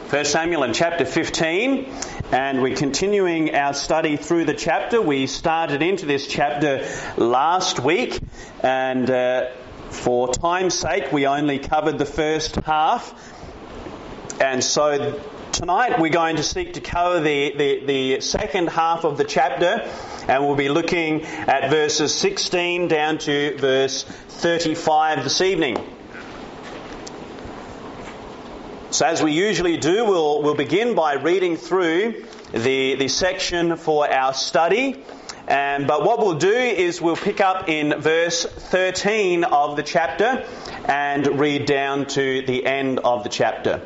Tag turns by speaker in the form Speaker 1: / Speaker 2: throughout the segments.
Speaker 1: 1 Samuel in chapter 15, and we're continuing our study through the chapter. We started into this chapter last week, and for time's sake we only covered the first half, and so tonight we're going to seek to cover the second half of the chapter, and we'll be looking at verses 16 down to verse 35 this evening. So as we usually do, we'll begin by reading through the section for our study. But what we'll do is we'll pick up in verse 13 of the chapter and read down to the end of the chapter.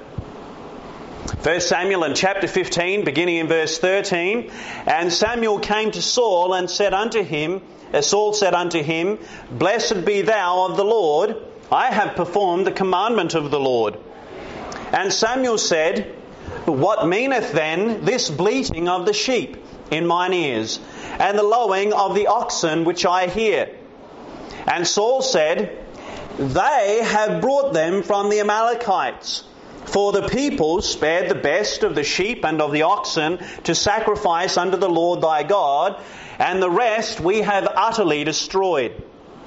Speaker 1: 1 Samuel in chapter 15, beginning in verse 13. And Samuel came to Saul and said unto him, Saul said unto him, Blessed be thou of the Lord, I have performed the commandment of the Lord. And Samuel said, What meaneth then this bleating of the sheep in mine ears, and the lowing of the oxen which I hear? And Saul said, They have brought them from the Amalekites. For the people spared the best of the sheep and of the oxen to sacrifice unto the Lord thy God, and the rest we have utterly destroyed.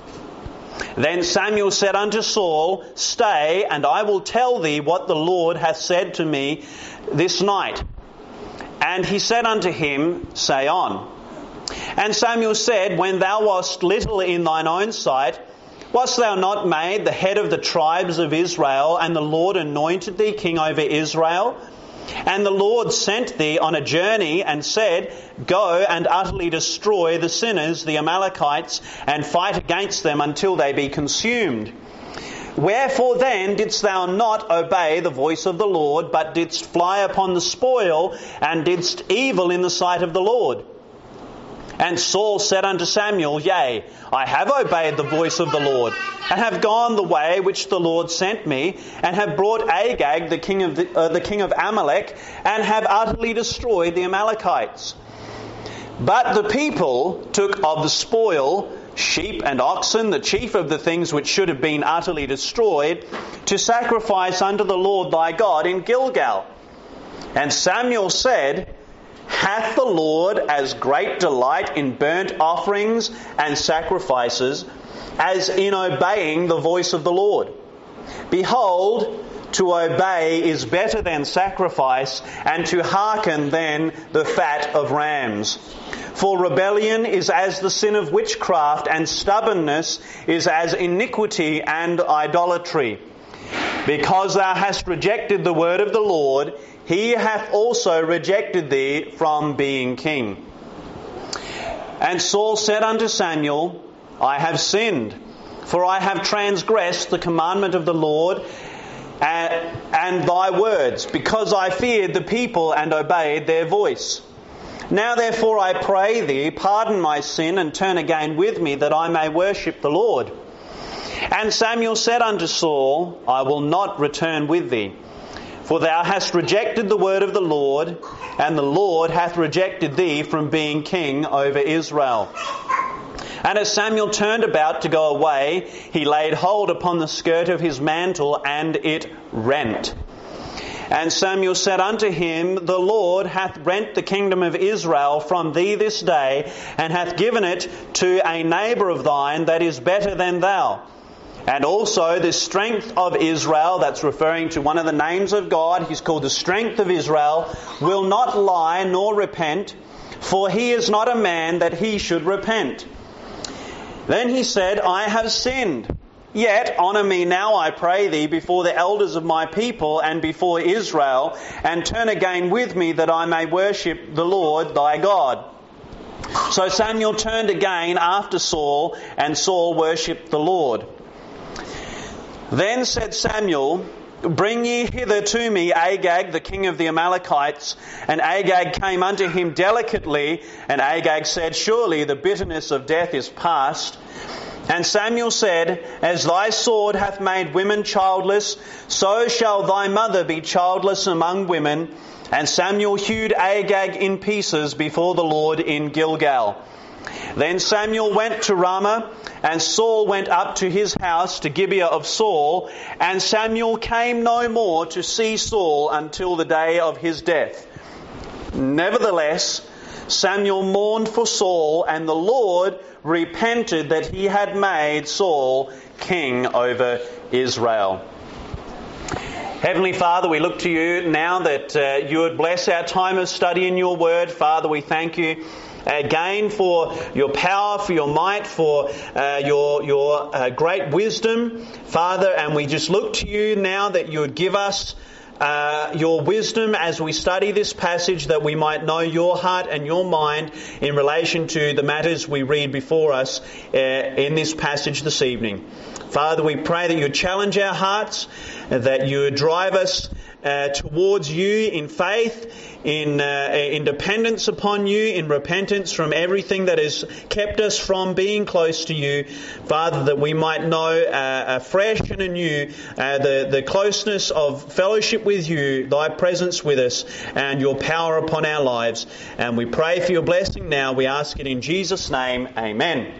Speaker 1: Then Samuel said unto Saul, Stay, and I will tell thee what the Lord hath said to me this night. And he said unto him, Say on. And Samuel said, When thou wast little in thine own sight, wast thou not made the head of the tribes of Israel, and the Lord anointed thee king over Israel? And the Lord sent thee on a journey and said, Go and utterly destroy the sinners, the Amalekites, and fight against them until they be consumed. Wherefore then didst thou not obey the voice of the Lord, but didst fly upon the spoil, and didst evil in the sight of the Lord? And Saul said unto Samuel, Yea, I have obeyed the voice of the Lord, and have gone the way which the Lord sent me, and have brought Agag, the king of Amalek, and have utterly destroyed the Amalekites. But the people took of the spoil sheep and oxen, the chief of the things which should have been utterly destroyed, to sacrifice unto the Lord thy God in Gilgal. And Samuel said, Hath the Lord as great delight in burnt offerings and sacrifices as in obeying the voice of the Lord? Behold, to obey is better than sacrifice, and to hearken than the fat of rams. For rebellion is as the sin of witchcraft, and stubbornness is as iniquity and idolatry. Because thou hast rejected the word of the Lord, he hath also rejected thee from being king. And Saul said unto Samuel, I have sinned, for I have transgressed the commandment of the Lord and thy words, because I feared the people and obeyed their voice. Now therefore I pray thee, pardon my sin, and turn again with me, that I may worship the Lord. And Samuel said unto Saul, I will not return with thee, for thou hast rejected the word of the Lord, and the Lord hath rejected thee from being king over Israel. And as Samuel turned about to go away, he laid hold upon the skirt of his mantle, and it rent. And Samuel said unto him, The Lord hath rent the kingdom of Israel from thee this day, and hath given it to a neighbour of thine that is better than thou. And also the strength of Israel, that's referring to one of the names of God, he's called the strength of Israel, will not lie nor repent, for he is not a man that he should repent. Then he said, I have sinned. Yet honour me now, I pray thee, before the elders of my people and before Israel, and turn again with me, that I may worship the Lord thy God. So Samuel turned again after Saul, and Saul worshipped the Lord. Then said Samuel, Bring ye hither to me Agag, the king of the Amalekites. And Agag came unto him delicately, and Agag said, Surely the bitterness of death is past. And Samuel said, As thy sword hath made women childless, so shall thy mother be childless among women. And Samuel hewed Agag in pieces before the Lord in Gilgal. Then Samuel went to Ramah, and Saul went up to his house to Gibeah of Saul, and Samuel came no more to see Saul until the day of his death. Nevertheless, Samuel mourned for Saul, and the Lord repented that he had made Saul king over Israel. Heavenly Father, we look to you now that you would bless our time of study in your word. Father, we thank you again for your power, for your might, for your great wisdom, Father, and we just look to you now that you would give us your wisdom as we study this passage, that we might know your heart and your mind in relation to the matters we read before us in this passage this evening. Father, we pray that you would challenge our hearts, that you would drive us towards you in faith, in dependence upon you, in repentance from everything that has kept us from being close to you. Father, that we might know afresh and anew the closeness of fellowship with you, thy presence with us, and your power upon our lives. And we pray for your blessing now. We ask it in Jesus' name. Amen.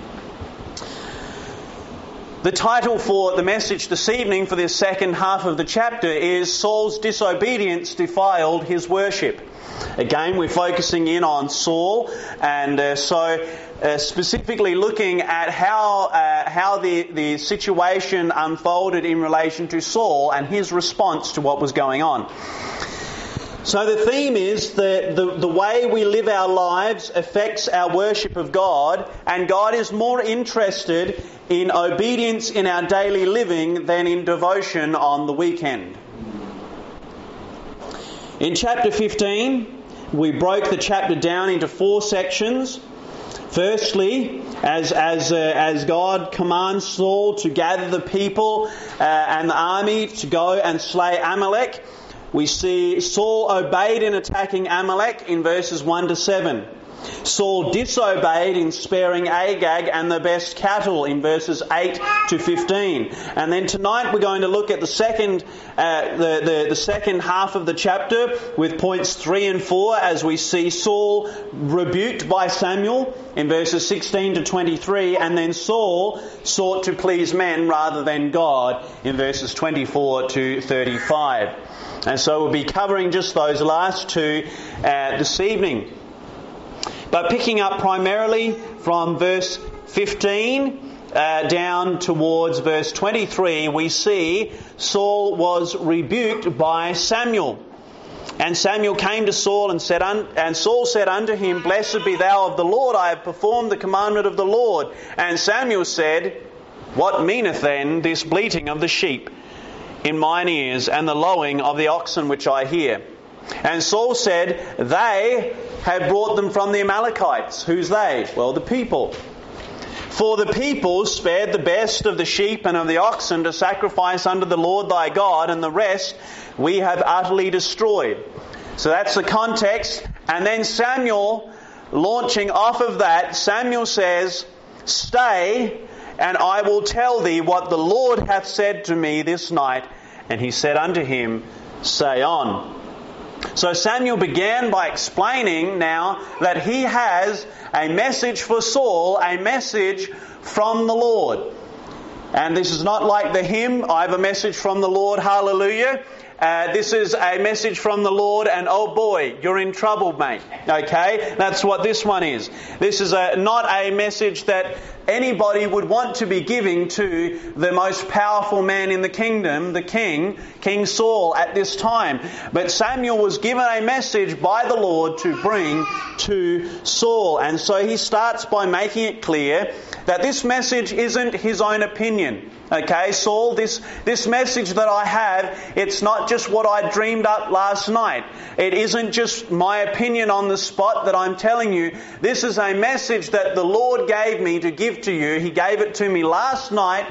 Speaker 1: The title for the message this evening for this second half of the chapter is Saul's Disobedience Defiled His Worship. Again, we're focusing in on Saul, and specifically looking at how the situation unfolded in relation to Saul and his response to what was going on. So the theme is that the way we live our lives affects our worship of God, and God is more interested in obedience in our daily living than in devotion on the weekend. In chapter 15, we broke the chapter down into 4 sections. Firstly, as God commands Saul to gather the people and the army to go and slay Amalek, we see Saul obeyed in attacking Amalek in verses 1 to 7. Saul disobeyed in sparing Agag and the best cattle in verses 8 to 15. And then tonight we're going to look at the second half of the chapter with points 3 and 4, as we see Saul rebuked by Samuel in verses 16 to 23, and then Saul sought to please men rather than God in verses 24 to 35. And so we'll be covering just those last two this evening. But picking up primarily from verse 15 down towards verse 23, we see Saul was rebuked by Samuel. And Samuel came to Saul and Saul said unto him, Blessed be thou of the Lord, I have performed the commandment of the Lord. And Samuel said, What meaneth then this bleating of the sheep in mine ears, and the lowing of the oxen which I hear? And Saul said, They have brought them from the Amalekites. Who's they? Well, the people. For the people spared the best of the sheep and of the oxen to sacrifice unto the Lord thy God, and the rest we have utterly destroyed. So that's the context. And then Samuel, launching off of that, Samuel says, Stay, and I will tell thee what the Lord hath said to me this night. And he said unto him, Say on. So Samuel began by explaining now that he has a message for Saul, a message from the Lord. And this is not like the hymn, I have a message from the Lord, hallelujah. This is a message from the Lord, and oh boy, you're in trouble, mate. Okay? That's what this one is. This is not a message that anybody would want to be giving to the most powerful man in the kingdom, the king, King Saul, at this time. But Samuel was given a message by the Lord to bring to Saul. And so he starts by making it clear that this message isn't his own opinion. Okay, Saul, this message that I have, it's not just what I dreamed up last night. It isn't just my opinion on the spot that I'm telling you. This is a message that the Lord gave me to give to you. He gave it to me last night,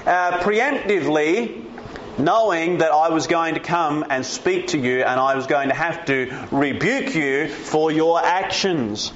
Speaker 1: preemptively, knowing that I was going to come and speak to you, and I was going to have to rebuke you for your actions.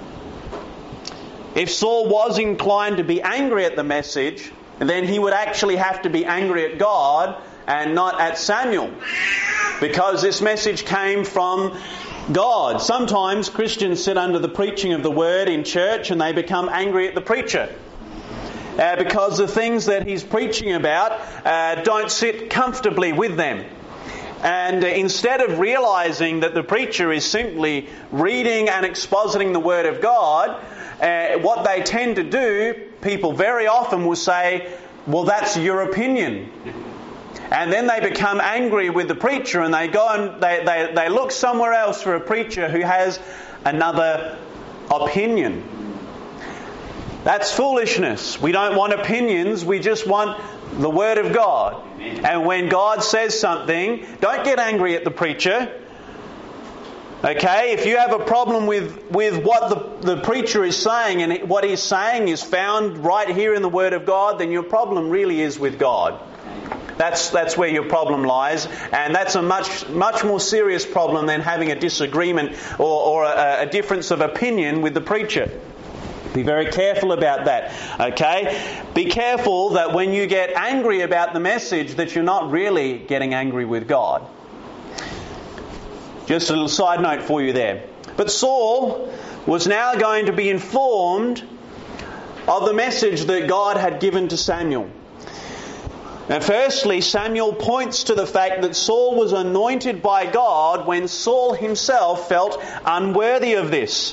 Speaker 1: If Saul was inclined to be angry at the message, then he would actually have to be angry at God and not at Samuel, because this message came from God. Sometimes Christians sit under the preaching of the Word in church and they become angry at the preacher because the things that he's preaching about don't sit comfortably with them. And instead of realizing that the preacher is simply reading and expositing the Word of God, what they tend to do, people very often will say, well, that's your opinion. And then they become angry with the preacher and they go and they look somewhere else for a preacher who has another opinion. That's foolishness. We don't want opinions, we just want the Word of God. And when God says something, don't get angry at the preacher. Okay, if you have a problem with what the preacher is saying and what he's saying is found right here in the Word of God, then your problem really is with God. That's where your problem lies, and that's a much more serious problem than having a disagreement or a difference of opinion with the preacher. Be very careful about that, okay? Be careful that when you get angry about the message that you're not really getting angry with God. Just a little side note for you there. But Saul was now going to be informed of the message that God had given to Samuel. Now, firstly, Samuel points to the fact that Saul was anointed by God when Saul himself felt unworthy of this.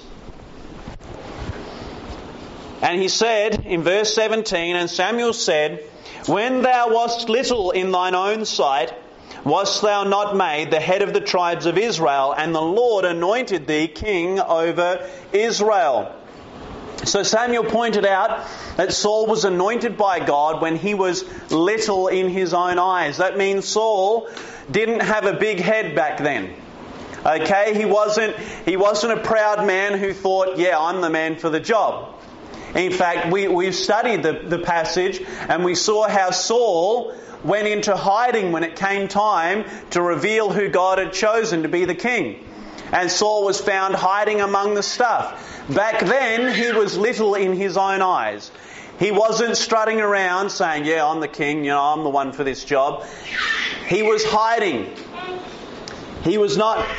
Speaker 1: And he said in verse 17, and Samuel said, when thou wast little in thine own sight, wast thou not made the head of the tribes of Israel, and the Lord anointed thee king over Israel. So Samuel pointed out that Saul was anointed by God when he was little in his own eyes. That means Saul didn't have a big head back then. Okay, he wasn't a proud man who thought, yeah, I'm the man for the job. In fact, we've studied the passage and we saw how Saul went into hiding when it came time to reveal who God had chosen to be the king. And Saul was found hiding among the stuff. Back then, he was little in his own eyes. He wasn't strutting around saying, yeah, I'm the king, I'm the one for this job. He was hiding. He was not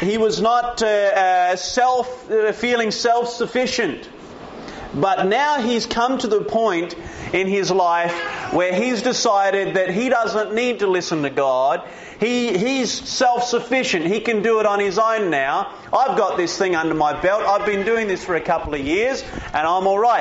Speaker 1: feeling self-sufficient. But now he's come to the point in his life where he's decided that he doesn't need to listen to God. He's self-sufficient. He can do it on his own now. I've got this thing under my belt. I've been doing this for a couple of years and I'm all right.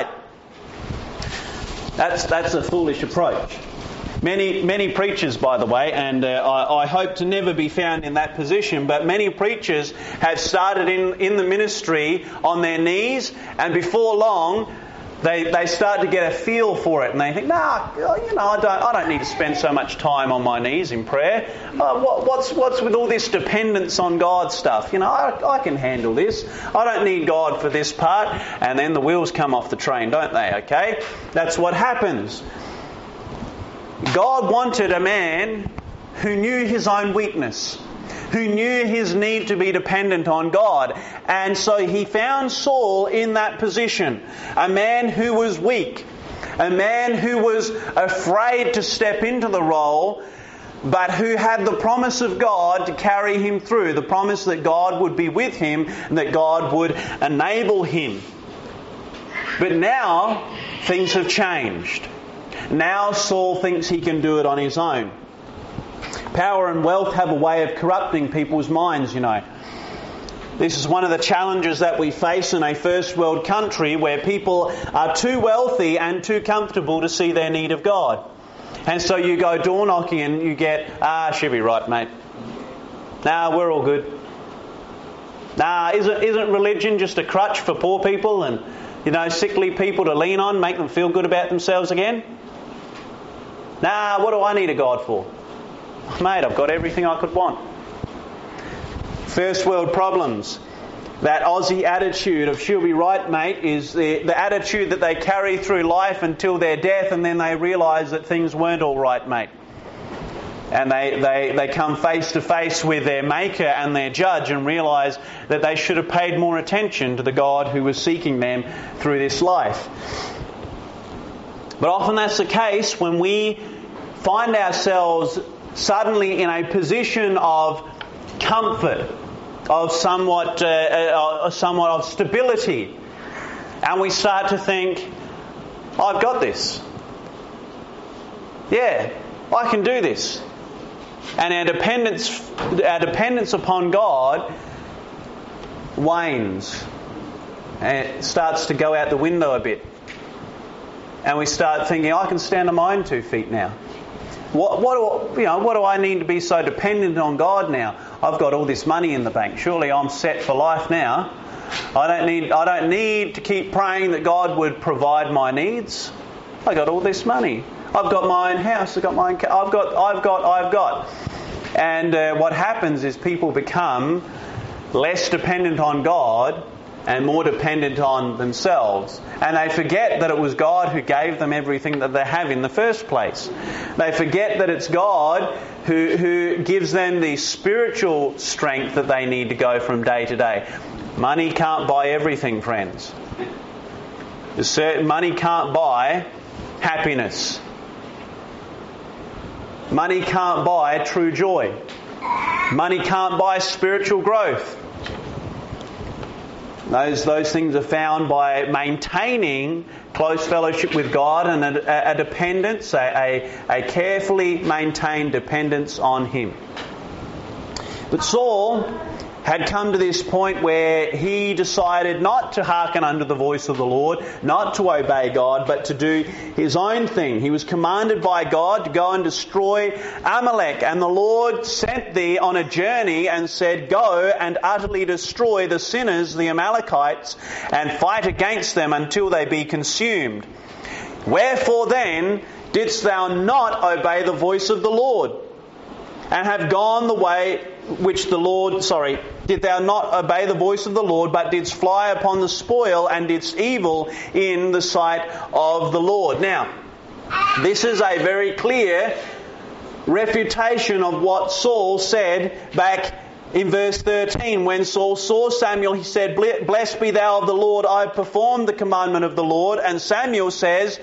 Speaker 1: That's a foolish approach. Many preachers, by the way, and I hope to never be found in that position, but many preachers have started in the ministry on their knees, and before long they start to get a feel for it, and they think, I don't need to spend so much time on my knees in prayer. What's with all this dependence on God stuff? I can handle this. I don't need God for this part. And then the wheels come off the train, don't they? Okay, that's what happens. God wanted a man who knew his own weakness, who knew his need to be dependent on God. And so he found Saul in that position. A man who was weak, a man who was afraid to step into the role, but who had the promise of God to carry him through, the promise that God would be with him and that God would enable him. But now things have changed. Now Saul thinks he can do it on his own. Power and wealth have a way of corrupting people's minds, This is one of the challenges that we face in a first world country where people are too wealthy and too comfortable to see their need of God. And so you go door knocking and you get, she'll be right, mate. We're all good. Isn't religion just a crutch for poor people and, sickly people to lean on, make them feel good about themselves again? What do I need a God for? Mate, I've got everything I could want. First world problems. That Aussie attitude of she'll be right, mate, is the attitude that they carry through life until their death, and then they realise that things weren't all right, mate. And they come face to face with their Maker and their Judge and realise that they should have paid more attention to the God who was seeking them through this life. But often that's the case when we find ourselves suddenly in a position of comfort, somewhat of stability. And we start to think, I've got this. Yeah, I can do this. And our dependence upon God wanes. And it starts to go out the window a bit. And we start thinking, I can stand on my own 2 feet now. What do I need to be so dependent on God now? I've got all this money in the bank. Surely I'm set for life now. I don't need to keep praying that God would provide my needs. I got all this money. I've got my own house. I've got. And what happens is people become less dependent on God and more dependent on themselves. And they forget that it was God who gave them everything that they have in the first place. They forget that it's God who gives them the spiritual strength that they need to go from day to day. Money can't buy everything, friends. Money can't buy happiness. Money can't buy true joy. Money can't buy spiritual growth. Those things are found by maintaining close fellowship with God and a dependence, a carefully maintained dependence on Him. But Saul had come to this point where he decided not to hearken unto the voice of the Lord, not to obey God, but to do his own thing. He was commanded by God to go and destroy Amalek. And the Lord sent thee on a journey and said, Go and utterly destroy the sinners, the Amalekites, and fight against them until they be consumed. Wherefore then didst thou not obey the voice of the Lord, and have gone the way which the Lord... did thou not obey the voice of the Lord, but didst fly upon the spoil, and didst evil in the sight of the Lord? Now, this is a very clear refutation of what Saul said back in verse 13. When Saul saw Samuel, he said, Blessed be thou of the Lord, I have performed the commandment of the Lord. And Samuel says,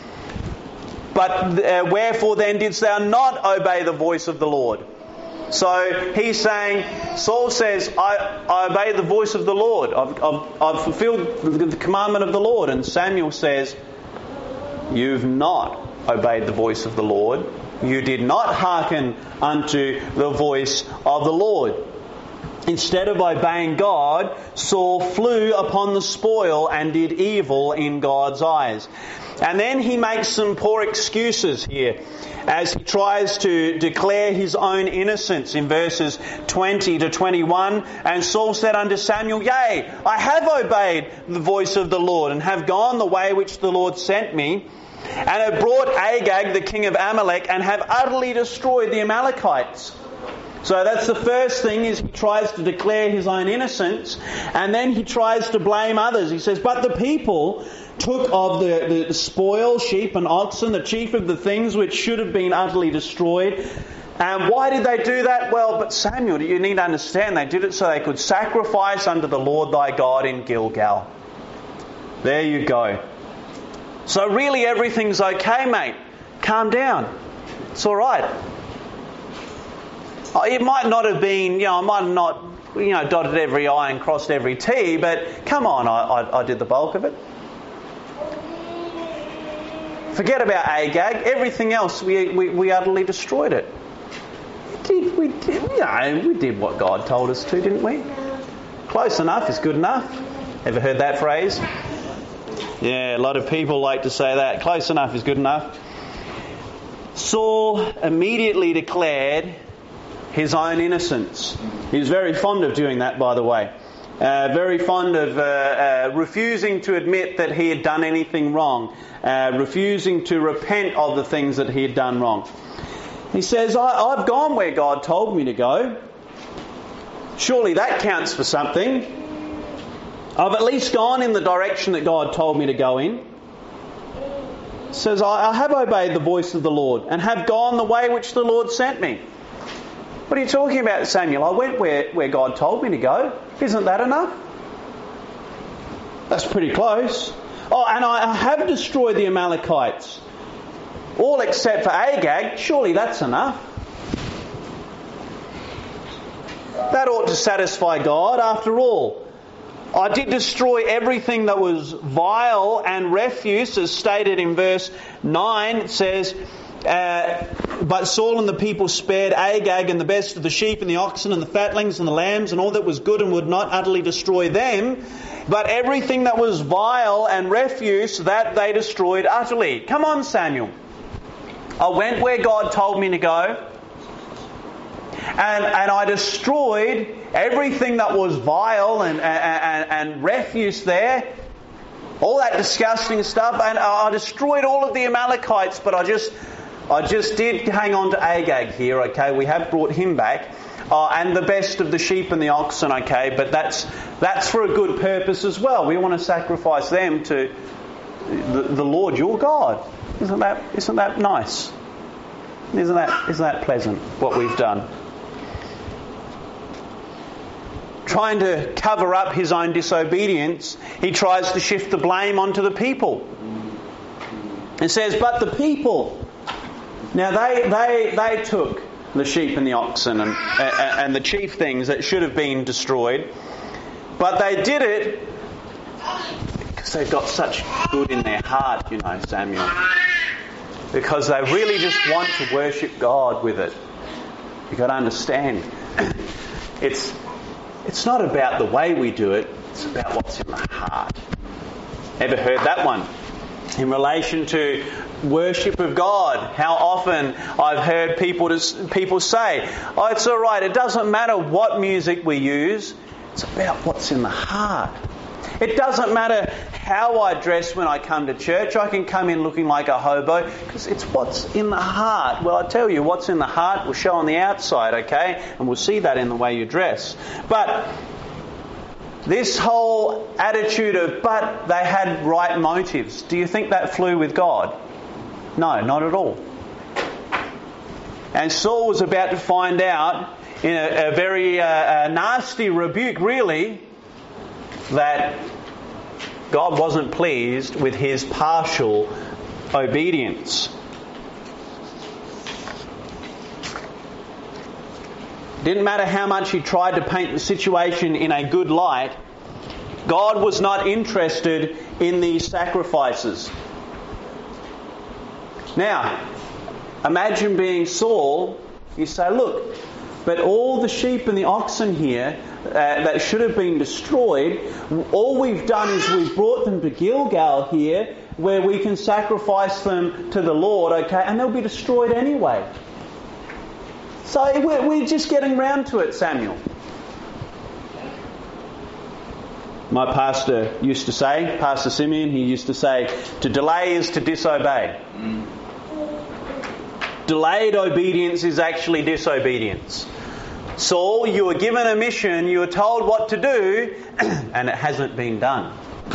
Speaker 1: But wherefore then didst thou not obey the voice of the Lord? So he's saying, Saul says, I obey the voice of the Lord. I've fulfilled the commandment of the Lord. And Samuel says, you've not obeyed the voice of the Lord. You did not hearken unto the voice of the Lord. Instead of obeying God, Saul flew upon the spoil and did evil in God's eyes. And then he makes some poor excuses here as he tries to declare his own innocence in verses 20 to 21. And Saul said unto Samuel, Yea, I have obeyed the voice of the Lord, and have gone the way which the Lord sent me, and have brought Agag the king of Amalek, and have utterly destroyed the Amalekites. So that's the first thing, is he tries to declare his own innocence, and then he tries to blame others. He says, but the people took of the spoil, sheep and oxen, the chief of the things which should have been utterly destroyed. And why did they do that? Well, but Samuel, you need to understand, they did it so they could sacrifice unto the Lord thy God in Gilgal. There you go. So really everything's okay, mate. Calm down. It's all right. It might not have been, I might have not, dotted every I and crossed every T, but come on, I did the bulk of it. Forget about Agag. Everything else, we utterly destroyed it. We did what God told us to, didn't we? Close enough is good enough. Ever heard that phrase? Yeah, a lot of people like to say that. Close enough is good enough. Saul immediately declared his own innocence. He was very fond of doing that, by the way. Very fond of refusing to admit that he had done anything wrong. Refusing to repent of the things that he had done wrong. He says, I've gone where God told me to go. Surely that counts for something. I've at least gone in the direction that God told me to go in. He says, I have obeyed the voice of the Lord, and have gone the way which the Lord sent me. What are you talking about, Samuel? I went where God told me to go. Isn't that enough? That's pretty close. Oh, and I have destroyed the Amalekites. All except for Agag. Surely that's enough. That ought to satisfy God. After all, I did destroy everything that was vile and refuse, as stated in verse 9. It says, but Saul and the people spared Agag and the best of the sheep and the oxen and the fatlings and the lambs and all that was good, and would not utterly destroy them. But everything that was vile and refuse, that they destroyed utterly. Come on, Samuel. I went where God told me to go. And I destroyed everything that was vile and refuse there. All that disgusting stuff. And I destroyed all of the Amalekites, but I just did hang on to Agag here, okay? We have brought him back. And the best of the sheep and the oxen, okay? But that's for a good purpose as well. We want to sacrifice them to the Lord your God. Isn't that nice? Isn't that pleasant, what we've done? Trying to cover up his own disobedience, he tries to shift the blame onto the people. It says, but the people, now they took the sheep and the oxen and the chief things that should have been destroyed, but they did it because they've got such good in their heart, you know, Samuel. Because they really just want to worship God with it. You've got to understand, it's not about the way we do it, it's about what's in the heart. Ever heard that one? In relation to worship of God, how often I've heard people say, oh, it's all right, it doesn't matter what music we use, it's about what's in the heart. It doesn't matter how I dress when I come to church. I can come in looking like a hobo because it's what's in the heart. Well, I tell you, what's in the heart will show on the outside, okay? And we'll see that in the way you dress. But this whole attitude of, but they had right motives, do you think that flew with God? No, not at all. And Saul was about to find out in a very nasty rebuke, really, that God wasn't pleased with his partial obedience. Didn't matter how much he tried to paint the situation in a good light, God was not interested in these sacrifices. Now, imagine being Saul. You say, look, but all the sheep and the oxen here that should have been destroyed, all we've done is we've brought them to Gilgal here where we can sacrifice them to the Lord, okay, and they'll be destroyed anyway. So we're just getting round to it, Samuel. My pastor used to say, Pastor Simeon, he used to say, to delay is to disobey. Delayed obedience is actually disobedience. Saul, you were given a mission, you were told what to do, and it hasn't been done.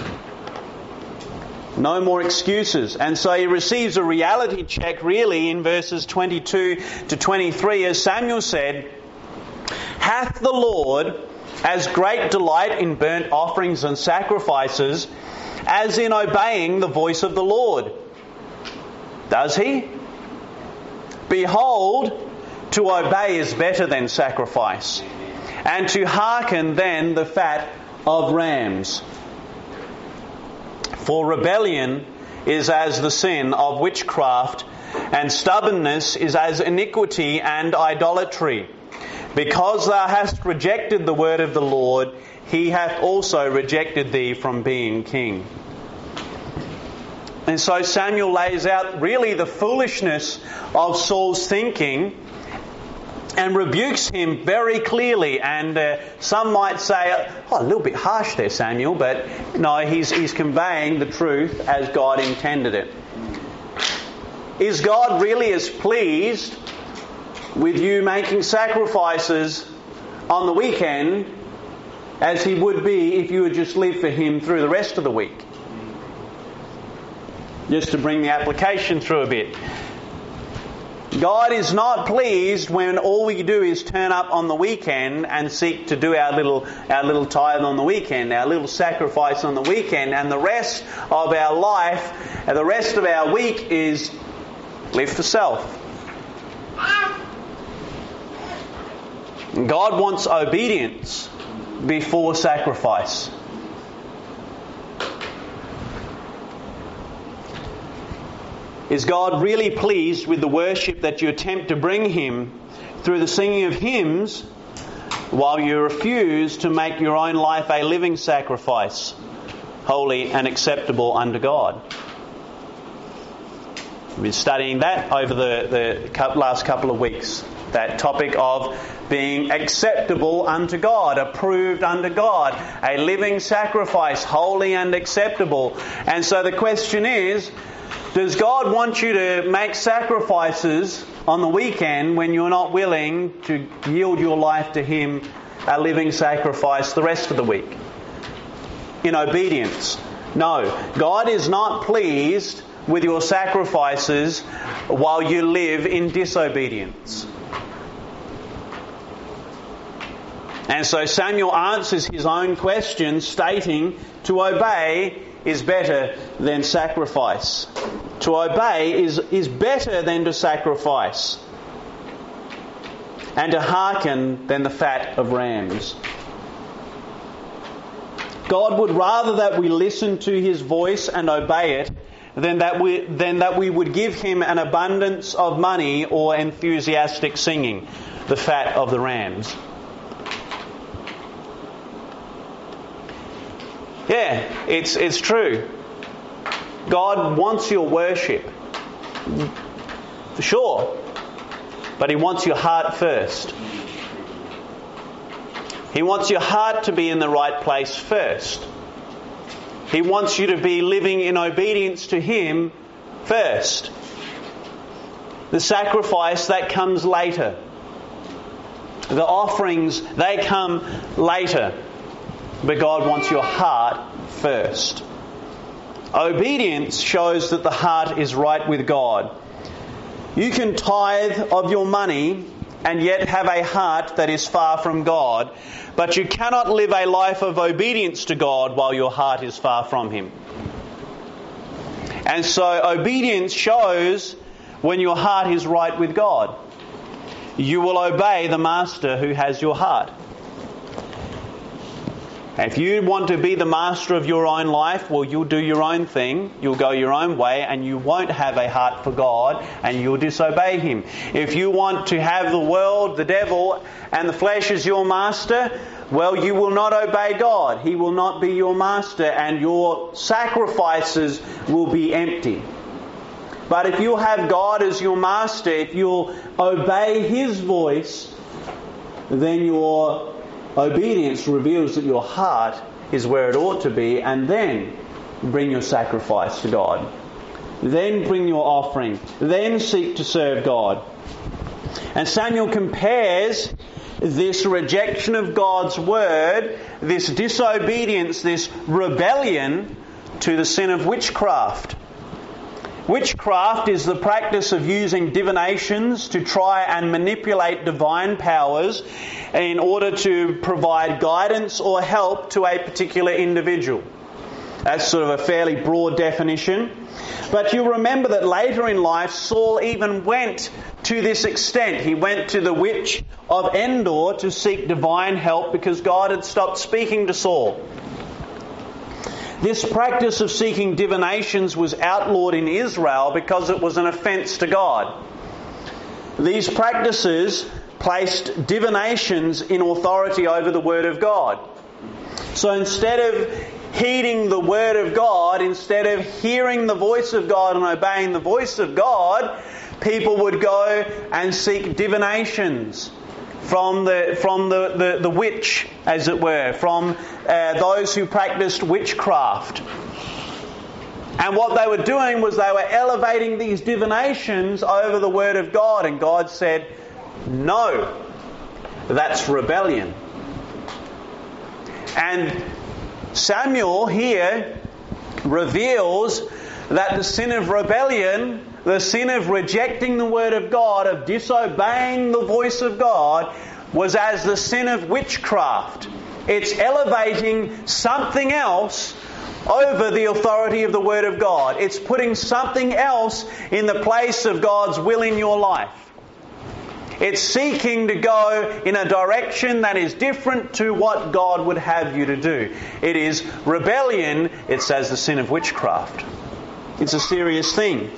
Speaker 1: No more excuses. And so he receives a reality check really in verses 22 to 23 as Samuel said, hath the Lord as great delight in burnt offerings and sacrifices as in obeying the voice of the Lord? Does he? Behold, to obey is better than sacrifice, and to hearken than the fat of rams. For rebellion is as the sin of witchcraft, and stubbornness is as iniquity and idolatry. Because thou hast rejected the word of the Lord, he hath also rejected thee from being king. And so Samuel lays out really the foolishness of Saul's thinking and rebukes him very clearly. And some might say, oh, a little bit harsh there, Samuel, but no, he's conveying the truth as God intended it. Is God really as pleased with you making sacrifices on the weekend as he would be if you would just live for him through the rest of the week? Just to bring the application through a bit. God is not pleased when all we do is turn up on the weekend and seek to do our little tithe on the weekend, our little sacrifice on the weekend, and the rest of our life, and the rest of our week is live for self. God wants obedience before sacrifice. Is God really pleased with the worship that you attempt to bring Him through the singing of hymns while you refuse to make your own life a living sacrifice, holy and acceptable unto God? We've been studying that over the last couple of weeks. That topic of being acceptable unto God, approved unto God, a living sacrifice, holy and acceptable. And so the question is, does God want you to make sacrifices on the weekend when you're not willing to yield your life to Him, a living sacrifice, the rest of the week? In obedience. No, God is not pleased with your sacrifices while you live in disobedience. And so Samuel answers his own question, stating, to obey is better than sacrifice. To obey is better than to sacrifice. And to hearken than the fat of rams. God would rather that we listen to His voice and obey it than that we would give Him an abundance of money or enthusiastic singing, the fat of the rams. Yeah, it's true. God wants your worship. For sure. But He wants your heart first. He wants your heart to be in the right place first. He wants you to be living in obedience to Him first. The sacrifice, that comes later. The offerings, they come later. But God wants your heart first. Obedience shows that the heart is right with God. You can tithe of your money and yet have a heart that is far from God, but you cannot live a life of obedience to God while your heart is far from Him. And so obedience shows when your heart is right with God. You will obey the Master who has your heart. If you want to be the master of your own life, well, you'll do your own thing, you'll go your own way, and you won't have a heart for God, and you'll disobey Him. If you want to have the world, the devil, and the flesh as your master, well, you will not obey God. He will not be your master, and your sacrifices will be empty. But if you have God as your master, if you'll obey His voice, then your obedience reveals that your heart is where it ought to be, and then bring your sacrifice to God. Then bring your offering. Then seek to serve God. And Samuel compares this rejection of God's word, this disobedience, this rebellion, to the sin of witchcraft. Witchcraft is the practice of using divinations to try and manipulate divine powers in order to provide guidance or help to a particular individual. That's sort of a fairly broad definition. But you'll remember that later in life, Saul even went to this extent. He went to the witch of Endor to seek divine help because God had stopped speaking to Saul. This practice of seeking divinations was outlawed in Israel because it was an offence to God. These practices placed divinations in authority over the Word of God. So instead of heeding the Word of God, instead of hearing the voice of God and obeying the voice of God, people would go and seek divinations from the witch, as it were, from those who practiced witchcraft. And what they were doing was they were elevating these divinations over the Word of God, and God said, no, that's rebellion. And Samuel here reveals that the sin of rebellion, the sin of rejecting the Word of God, of disobeying the voice of God, was as the sin of witchcraft. It's elevating something else over the authority of the Word of God. It's putting something else in the place of God's will in your life. It's seeking to go in a direction that is different to what God would have you to do. It is rebellion. It's as the sin of witchcraft. It's a serious thing.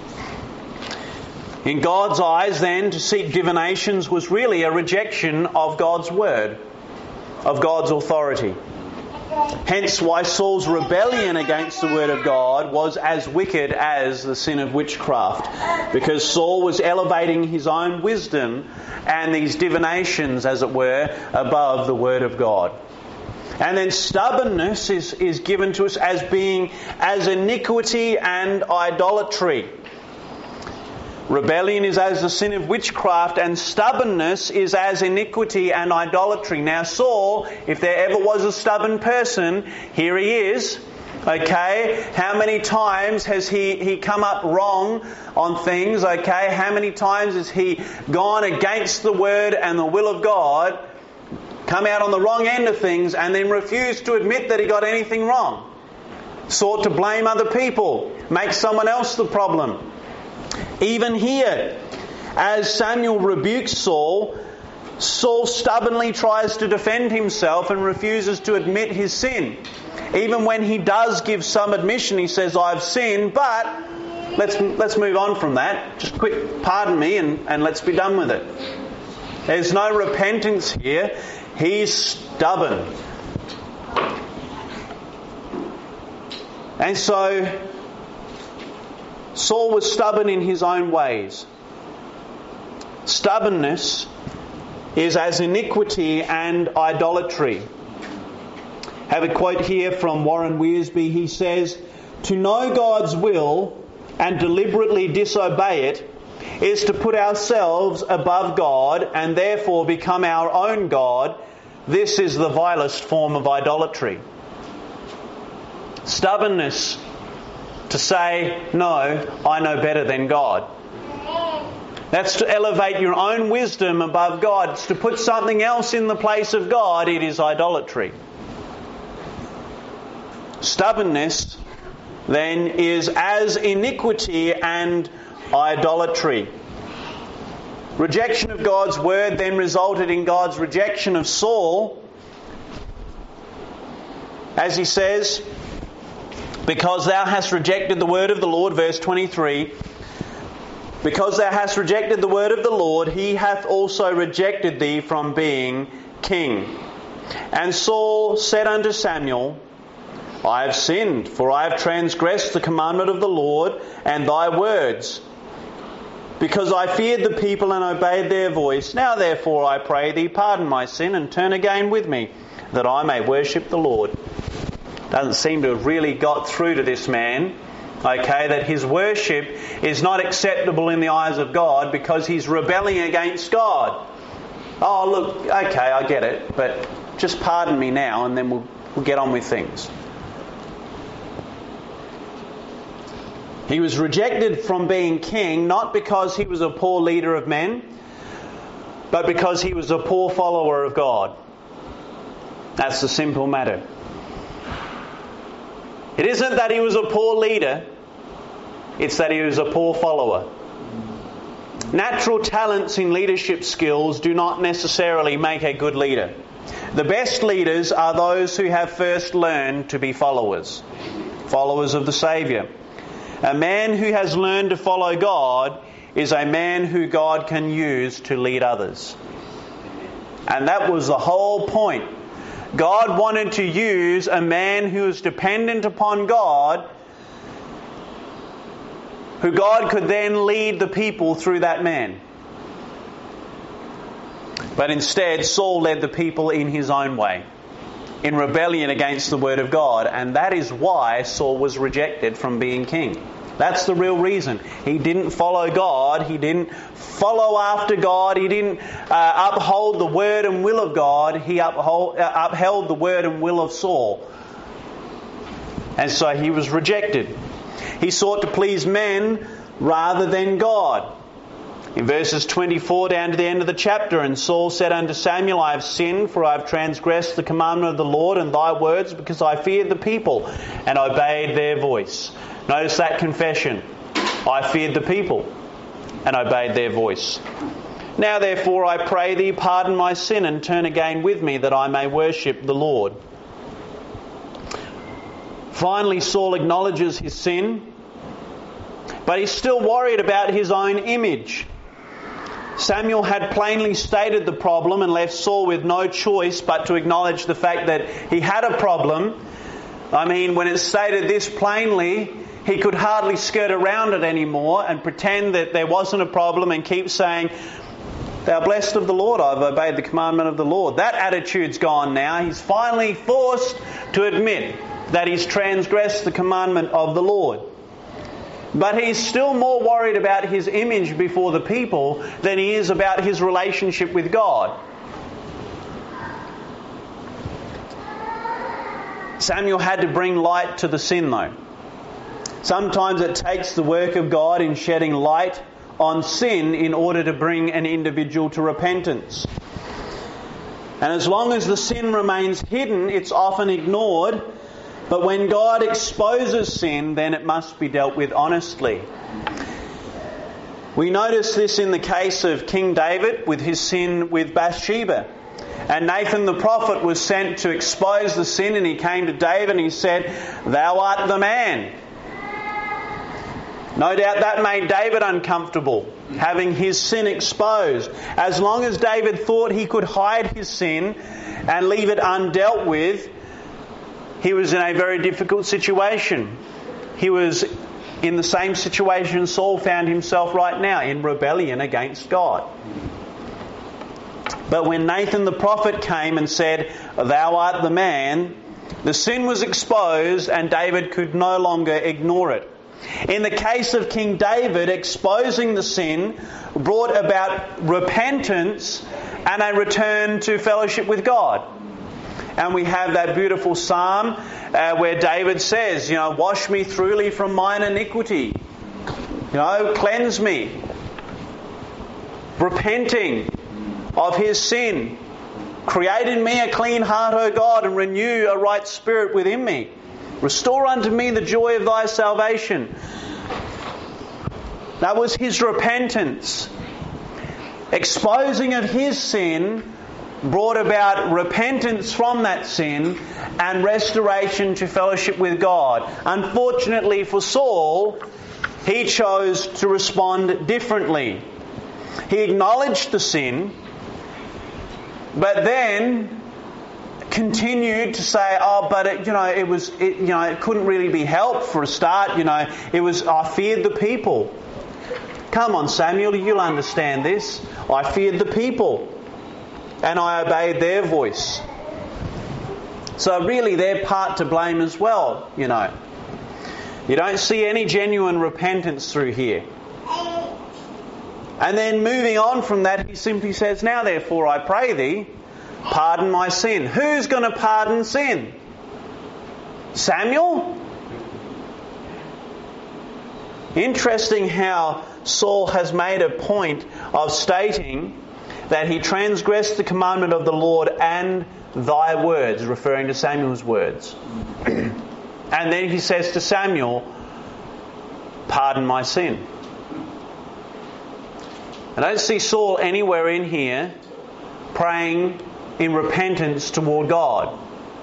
Speaker 1: In God's eyes, then, to seek divinations was really a rejection of God's word, of God's authority. Hence why Saul's rebellion against the word of God was as wicked as the sin of witchcraft, because Saul was elevating his own wisdom and these divinations, as it were, above the word of God. And then stubbornness is given to us as being as iniquity and idolatry. Rebellion is as the sin of witchcraft, and stubbornness is as iniquity and idolatry. Now Saul, if there ever was a stubborn person, here he is. Okay, how many times has he come up wrong on things? Okay, how many times has he gone against the word and the will of God, come out on the wrong end of things, and then refused to admit that he got anything wrong? Sought to blame other people, make someone else the problem. Even here, as Samuel rebukes Saul, Saul stubbornly tries to defend himself and refuses to admit his sin. Even when he does give some admission, he says, I've sinned, but let's move on from that. Just quick, pardon me, and let's be done with it. There's no repentance here. He's stubborn. And so Saul was stubborn in his own ways. Stubbornness is as iniquity and idolatry. I have a quote here from Warren Wiersbe. He says, to know God's will and deliberately disobey it is to put ourselves above God and therefore become our own God. This is the vilest form of idolatry. Stubbornness, to say, no, I know better than God. That's to elevate your own wisdom above God. It's to put something else in the place of God. It is idolatry. Stubbornness, then, is as iniquity and idolatry. Rejection of God's word then resulted in God's rejection of Saul. As he says, because thou hast rejected the word of the Lord, verse 23, because thou hast rejected the word of the Lord, he hath also rejected thee from being king. And Saul said unto Samuel, I have sinned, for I have transgressed the commandment of the Lord and thy words, because I feared the people and obeyed their voice. Now therefore I pray thee, pardon my sin and turn again with me, that I may worship the Lord. Doesn't seem to have really got through to this man, okay, that his worship is not acceptable in the eyes of God because he's rebelling against God. Oh, look, okay, I get it, but just pardon me now and then we'll get on with things. He was rejected from being king, not because he was a poor leader of men, but because he was a poor follower of God. That's the simple matter. It isn't that he was a poor leader, it's that he was a poor follower. Natural talents in leadership skills do not necessarily make a good leader. The best leaders are those who have first learned to be followers, followers of the Saviour. A man who has learned to follow God is a man who God can use to lead others. And that was the whole point. God wanted to use a man who was dependent upon God, who God could then lead the people through that man. But instead, Saul led the people in his own way, in rebellion against the word of God. And that is why Saul was rejected from being king. That's the real reason. He didn't follow God. He didn't follow after God. He didn't uphold the word and will of God. He upheld the word and will of Saul. And so he was rejected. He sought to please men rather than God. In verses 24 down to the end of the chapter, and Saul said unto Samuel, I have sinned, for I have transgressed the commandment of the Lord and thy words, because I feared the people and obeyed their voice. Notice that confession. I feared the people and obeyed their voice. Now therefore I pray thee, pardon my sin and turn again with me that I may worship the Lord. Finally, Saul acknowledges his sin, but he's still worried about his own image. Samuel had plainly stated the problem and left Saul with no choice but to acknowledge the fact that he had a problem. I mean, when it's stated this plainly, he could hardly skirt around it anymore and pretend that there wasn't a problem and keep saying, "Thou blessed of the Lord, I've obeyed the commandment of the Lord." That attitude's gone now. He's finally forced to admit that he's transgressed the commandment of the Lord. But he's still more worried about his image before the people than he is about his relationship with God. Samuel had to bring light to the sin though. Sometimes it takes the work of God in shedding light on sin in order to bring an individual to repentance. And as long as the sin remains hidden, it's often ignored. But when God exposes sin, then it must be dealt with honestly. We notice this in the case of King David with his sin with Bathsheba. And Nathan the prophet was sent to expose the sin, and he came to David and he said, "Thou art the man." No doubt that made David uncomfortable, having his sin exposed. As long as David thought he could hide his sin and leave it undealt with, he was in a very difficult situation. He was in the same situation Saul found himself right now, in rebellion against God. But when Nathan the prophet came and said, "Thou art the man," the sin was exposed and David could no longer ignore it. In the case of King David, exposing the sin brought about repentance and a return to fellowship with God. And we have that beautiful psalm where David says, "Wash me thoroughly from mine iniquity. Cleanse me." Repenting of his sin. "Create in me a clean heart, O God, and renew a right spirit within me. Restore unto me the joy of thy salvation." That was his repentance. Exposing of his sin brought about repentance from that sin and restoration to fellowship with God. Unfortunately for Saul, he chose to respond differently. He acknowledged the sin, but then continued to say, but it couldn't really be helped for a start. I feared the people. Come on, Samuel, you'll understand this. I feared the people, and I obeyed their voice. So really they're part to blame as well, You don't see any genuine repentance through here. And then moving on from that, he simply says, "Now therefore I pray thee, pardon my sin." Who's going to pardon sin? Samuel? Interesting how Saul has made a point of stating that he transgressed the commandment of the Lord and thy words, referring to Samuel's words. And then he says to Samuel, "Pardon my sin." I don't see Saul anywhere in here praying in repentance toward God.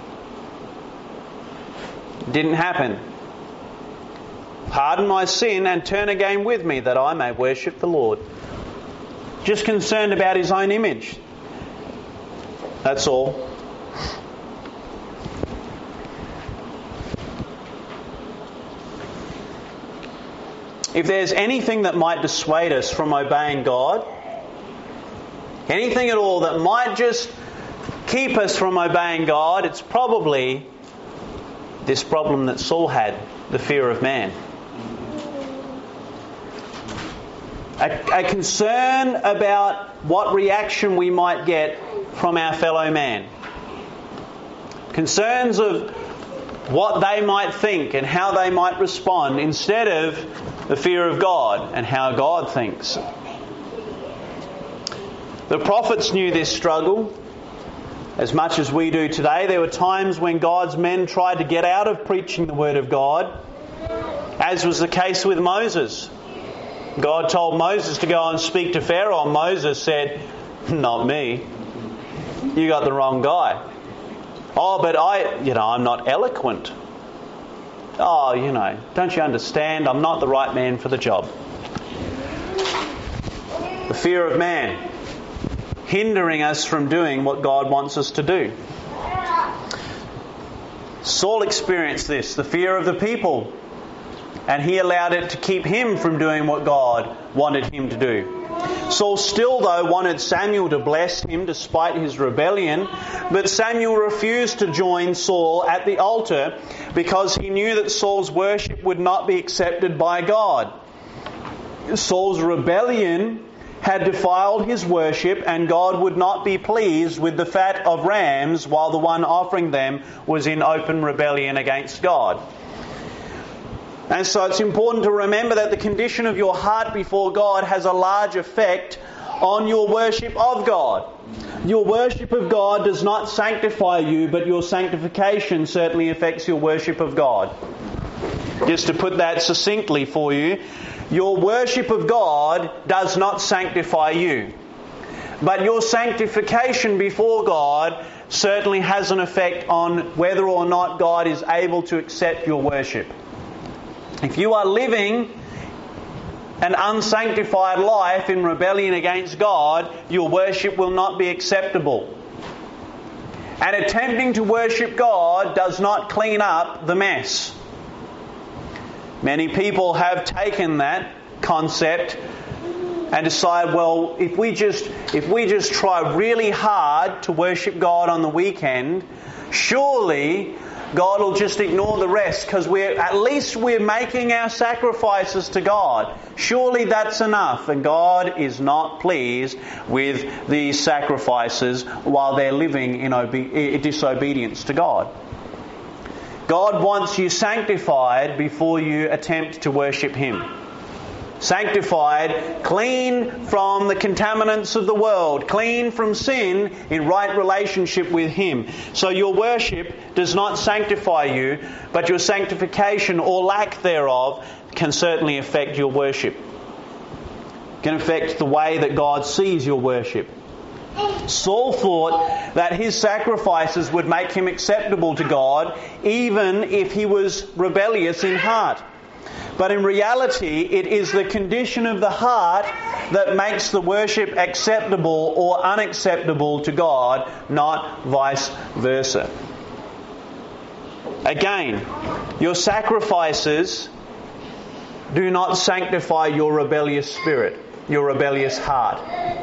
Speaker 1: It didn't happen. "Pardon my sin and turn again with me that I may worship the Lord." Just concerned about his own image. That's all. If there's anything that might dissuade us from obeying God, anything at all that might just keep us from obeying God, it's probably this problem that Saul had, the fear of man. A concern about what reaction we might get from our fellow man. Concerns of what they might think and how they might respond, instead of the fear of God and how God thinks. The prophets knew this struggle as much as we do today. There were times when God's men tried to get out of preaching the Word of God, as was the case with Moses. God told Moses to go and speak to Pharaoh, and Moses said, "Not me. You got the wrong guy." "Oh, but I'm not eloquent." "Oh, don't you understand? I'm not the right man for the job." The fear of man, hindering us from doing what God wants us to do. Saul experienced this, the fear of the people, and he allowed it to keep him from doing what God wanted him to do. Saul still, though, wanted Samuel to bless him despite his rebellion, but Samuel refused to join Saul at the altar because he knew that Saul's worship would not be accepted by God. Saul's rebellion had defiled his worship, and God would not be pleased with the fat of rams while the one offering them was in open rebellion against God. And so it's important to remember that the condition of your heart before God has a large effect on your worship of God. Your worship of God does not sanctify you, but your sanctification certainly affects your worship of God. Just to put that succinctly for you, your worship of God does not sanctify you. But your sanctification before God certainly has an effect on whether or not God is able to accept your worship. If you are living an unsanctified life in rebellion against God, your worship will not be acceptable. And attempting to worship God does not clean up the mess. Many people have taken that concept and decide, well, if we just try really hard to worship God on the weekend, surely God will just ignore the rest because we're making our sacrifices to God. Surely that's enough, and God is not pleased with these sacrifices while they're living in disobedience to God. God wants you sanctified before you attempt to worship Him. Sanctified, clean from the contaminants of the world, clean from sin, in right relationship with Him. So your worship does not sanctify you, but your sanctification or lack thereof can certainly affect your worship. It can affect the way that God sees your worship. Saul thought that his sacrifices would make him acceptable to God, even if he was rebellious in heart. But in reality, it is the condition of the heart that makes the worship acceptable or unacceptable to God, not vice versa. Again, your sacrifices do not sanctify your rebellious spirit, your rebellious heart.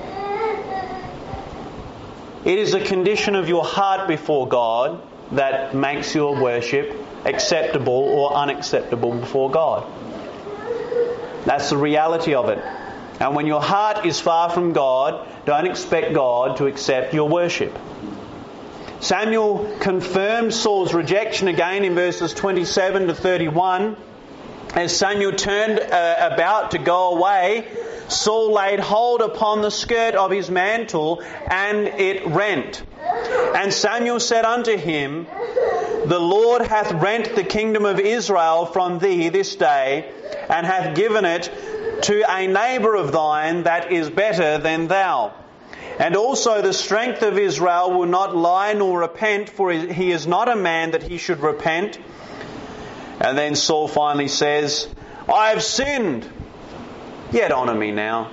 Speaker 1: It is a condition of your heart before God that makes your worship acceptable or unacceptable before God. That's the reality of it. And when your heart is far from God, don't expect God to accept your worship. Samuel confirmed Saul's rejection again in verses 27 to 31. As Samuel turned about to go away, Saul laid hold upon the skirt of his mantle, and it rent. And Samuel said unto him, The Lord hath rent the kingdom of Israel from thee this day, and hath given it to a neighbour of thine that is better than thou. And also the strength of Israel will not lie nor repent, for he is not a man that he should repent. And then Saul finally says, I have sinned, yet honour me now.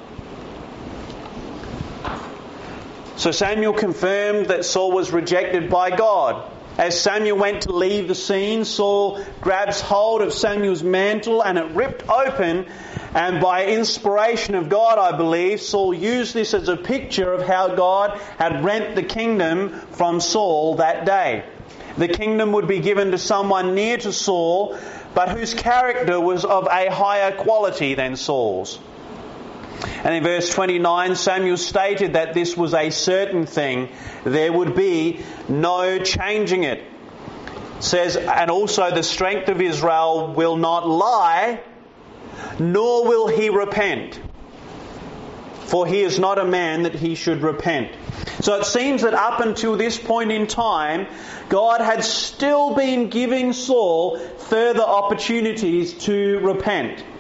Speaker 1: So Samuel confirmed that Saul was rejected by God. As Samuel went to leave the scene, Saul grabs hold of Samuel's mantle and it ripped open. And by inspiration of God, I believe, Saul used this as a picture of how God had rent the kingdom from Saul that day. The kingdom would be given to someone near to Saul, but whose character was of a higher quality than Saul's. And in verse 29, Samuel stated that this was a certain thing. There would be no changing it. It says, and also the strength of Israel will not lie, nor will he repent. For he is not a man that he should repent. So it seems that up until this point in time, God had still been giving Saul further opportunities to repent.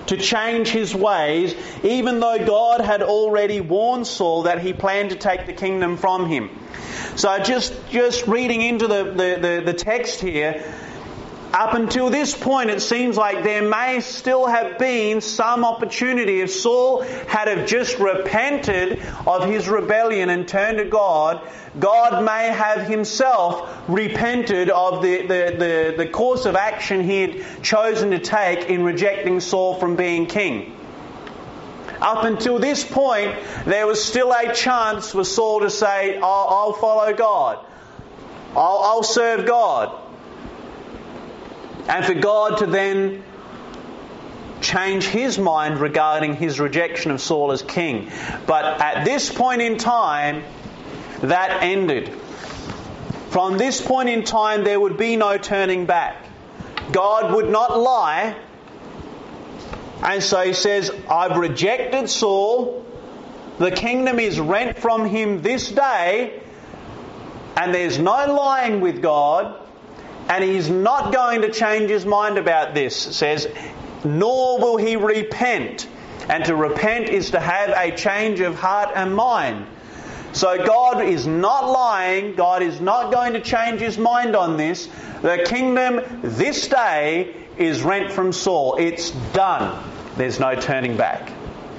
Speaker 1: to change his ways, even though God had already warned Saul that he planned to take the kingdom from him. So just reading into the text here, up until this point it seems like there may still have been some opportunity. If Saul had have just repented of his rebellion and turned to God, God may have himself repented of the course of action he had chosen to take in rejecting Saul from being king. Up until this point, there was still a chance for Saul to say, I'll follow God. I'll serve God. And for God to then change his mind regarding his rejection of Saul as king. But at this point in time, that ended. From this point in time, there would be no turning back. God would not lie. And so he says, I've rejected Saul. The kingdom is rent from him this day. And there's no lying with God. And he's not going to change his mind about this. It says, nor will he repent. And to repent is to have a change of heart and mind. So God is not lying. God is not going to change his mind on this. The kingdom this day is rent from Saul. It's done. There's no turning back.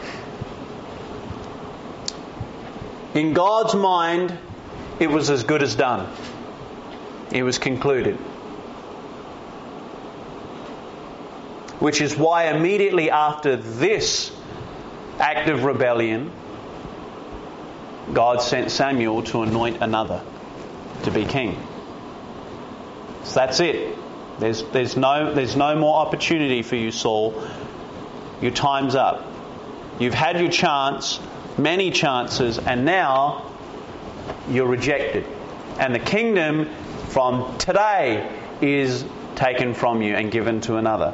Speaker 1: In God's mind, it was as good as done. It was concluded. Which is why immediately after this act of rebellion, God sent Samuel to anoint another to be king. So that's it. There's no more opportunity for you, Saul. Your time's up. You've had your chance, many chances, and now you're rejected. And the kingdom from today is taken from you and given to another.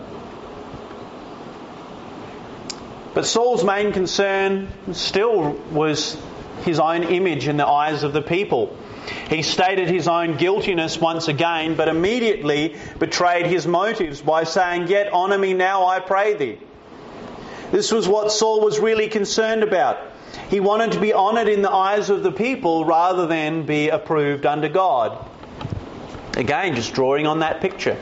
Speaker 1: But Saul's main concern still was his own image in the eyes of the people. He stated his own guiltiness once again, but immediately betrayed his motives by saying, "Yet honour me now, I pray thee." This was what Saul was really concerned about. He wanted to be honoured in the eyes of the people rather than be approved under God. Again, just drawing on that picture.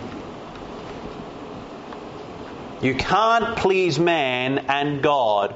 Speaker 1: You can't please man and God.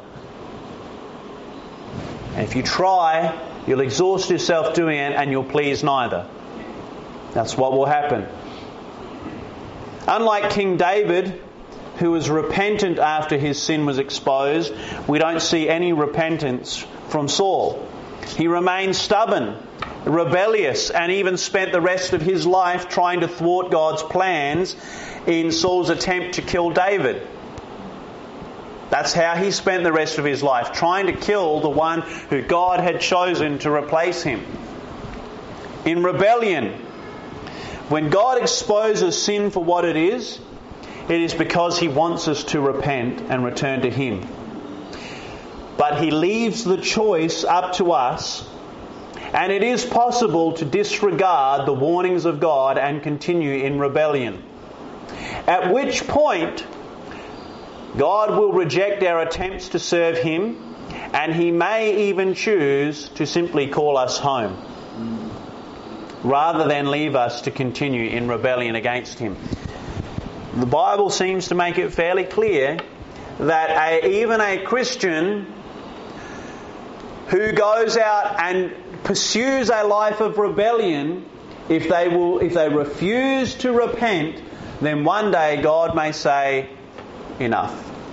Speaker 1: And if you try, you'll exhaust yourself doing it and you'll please neither. That's what will happen. Unlike King David, who was repentant after his sin was exposed, we don't see any repentance from Saul. He remained stubborn, rebellious, and even spent the rest of his life trying to thwart God's plans in Saul's attempt to kill David. That's how he spent the rest of his life, trying to kill the one who God had chosen to replace him. In rebellion, when God exposes sin for what it is because He wants us to repent and return to Him. But He leaves the choice up to us, and it is possible to disregard the warnings of God and continue in rebellion. At which point, God will reject our attempts to serve Him, and He may even choose to simply call us home, rather than leave us to continue in rebellion against Him. The Bible seems to make it fairly clear that even a Christian who goes out and pursues a life of rebellion, if they refuse to repent, then one day God may say, "Enough.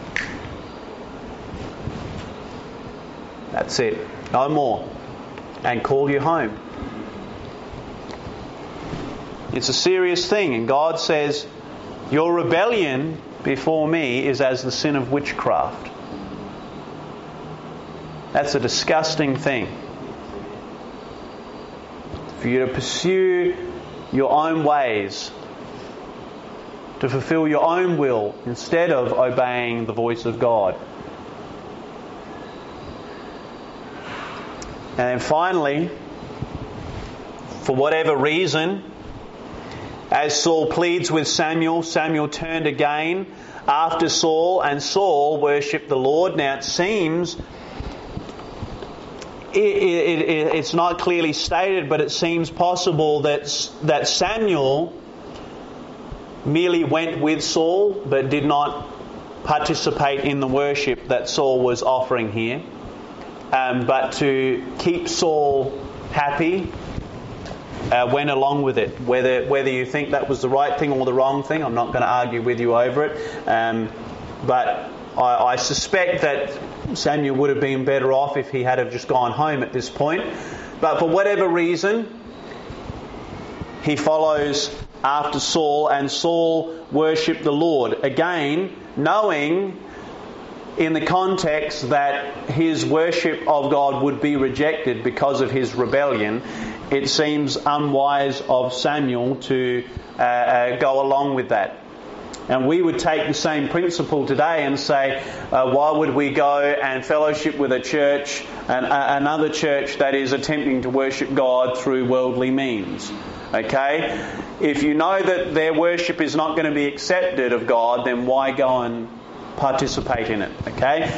Speaker 1: That's it. No more." And call you home. It's a serious thing, and God says, "Your rebellion before me is as the sin of witchcraft." That's a disgusting thing. For you to pursue your own ways, to fulfill your own will instead of obeying the voice of God. And then finally, for whatever reason, as Saul pleads with Samuel, Samuel turned again after Saul, and Saul worshipped the Lord. Now it seems, it's not clearly stated, but it seems possible that Samuel merely went with Saul but did not participate in the worship that Saul was offering here. But to keep Saul happy, went along with it. Whether you think that was the right thing or the wrong thing, I'm not going to argue with you over it. But I suspect that Samuel would have been better off if he had have just gone home at this point. But for whatever reason, he follows after Saul, and Saul worshipped the Lord. Again, knowing in the context that his worship of God would be rejected because of his rebellion, it seems unwise of Samuel to go along with that. And we would take the same principle today and say, why would we go and fellowship with a church, another church that is attempting to worship God through worldly means? Okay? If you know that their worship is not going to be accepted of God, then why go and participate in it? Okay?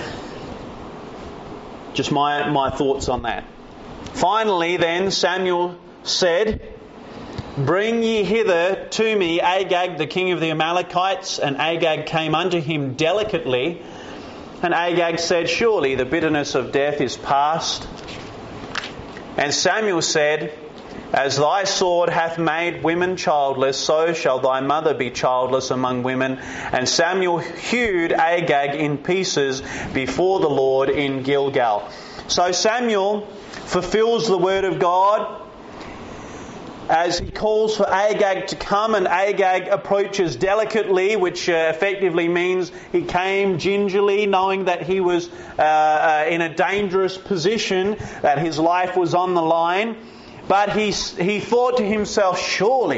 Speaker 1: Just my thoughts on that. Finally then, Samuel said, "Bring ye hither to me Agag, the king of the Amalekites." And Agag came unto him delicately. And Agag said, "Surely the bitterness of death is past." And Samuel said, "As thy sword hath made women childless, so shall thy mother be childless among women." And Samuel hewed Agag in pieces before the Lord in Gilgal. So Samuel fulfills the word of God as he calls for Agag to come, and Agag approaches delicately, which effectively means he came gingerly, knowing that he was in a dangerous position, that his life was on the line. But he thought to himself, surely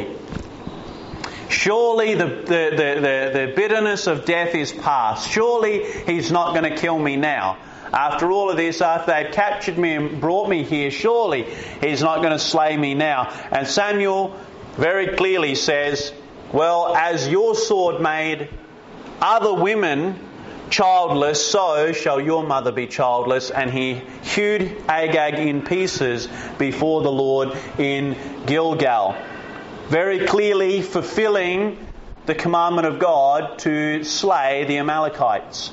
Speaker 1: the bitterness of death is past. Surely he's not going to kill me now. After all of this, after they've captured me and brought me here, surely he's not going to slay me now. And Samuel very clearly says, well, as your sword made other women childless, so shall your mother be childless. And he hewed Agag in pieces before the Lord in Gilgal. Very clearly fulfilling the commandment of God to slay the Amalekites.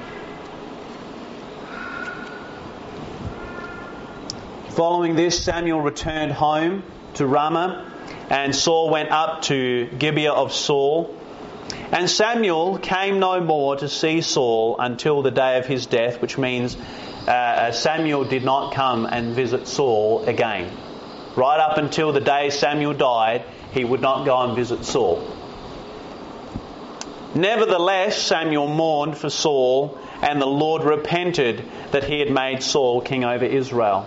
Speaker 1: Following this, Samuel returned home to Ramah, and Saul went up to Gibeah of Saul. And Samuel came no more to see Saul until the day of his death, which means Samuel did not come and visit Saul again. Right up until the day Samuel died, he would not go and visit Saul. Nevertheless, Samuel mourned for Saul, and the Lord repented that he had made Saul king over Israel.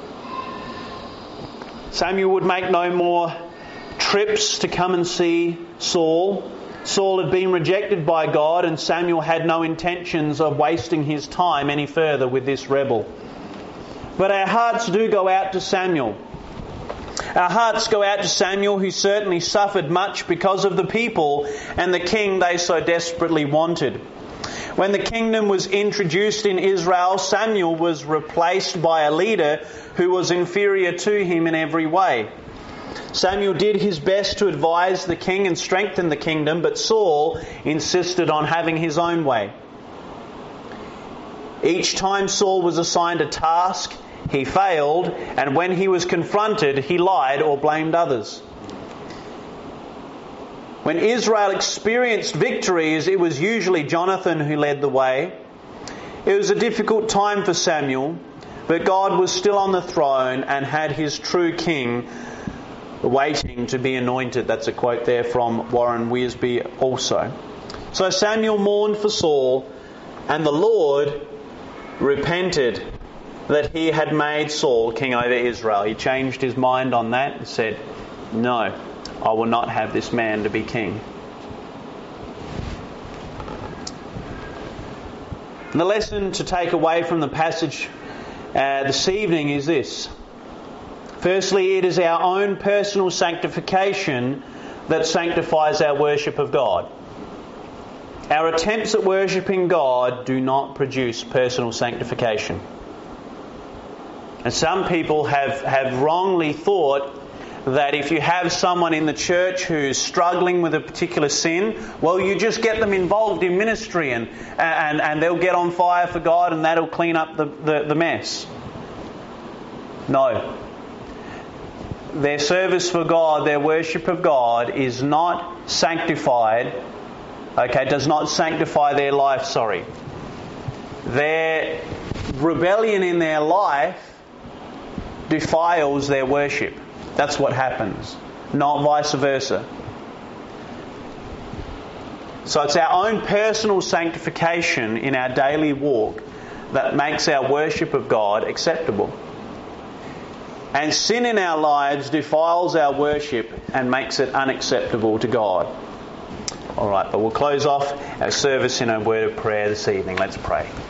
Speaker 1: Samuel would make no more trips to come and see Saul. Saul had been rejected by God, and Samuel had no intentions of wasting his time any further with this rebel. But our hearts do go out to Samuel. Our hearts go out to Samuel, who certainly suffered much because of the people and the king they so desperately wanted. When the kingdom was introduced in Israel, Samuel was replaced by a leader who was inferior to him in every way. Samuel did his best to advise the king and strengthen the kingdom, but Saul insisted on having his own way. Each time Saul was assigned a task, he failed, and when he was confronted, he lied or blamed others. When Israel experienced victories, it was usually Jonathan who led the way. It was a difficult time for Samuel, but God was still on the throne and had his true king waiting to be anointed. That's a quote there from Warren Wiersbe also. So Samuel mourned for Saul, and the Lord repented that he had made Saul king over Israel. He changed his mind on that and said, no, I will not have this man to be king. And the lesson to take away from the passage this evening is this. Firstly, it is our own personal sanctification that sanctifies our worship of God. Our attempts at worshipping God do not produce personal sanctification. And some people have wrongly thought that if you have someone in the church who's struggling with a particular sin, well, you just get them involved in ministry and they'll get on fire for God and that'll clean up the mess. No. Their service for God, their worship of God is not sanctified, does not sanctify their life, Their rebellion in their life defiles their worship. That's what happens, not vice versa. So it's our own personal sanctification in our daily walk that makes our worship of God acceptable. And sin in our lives defiles our worship and makes it unacceptable to God. All right, but we'll close off our service in a word of prayer this evening. Let's pray.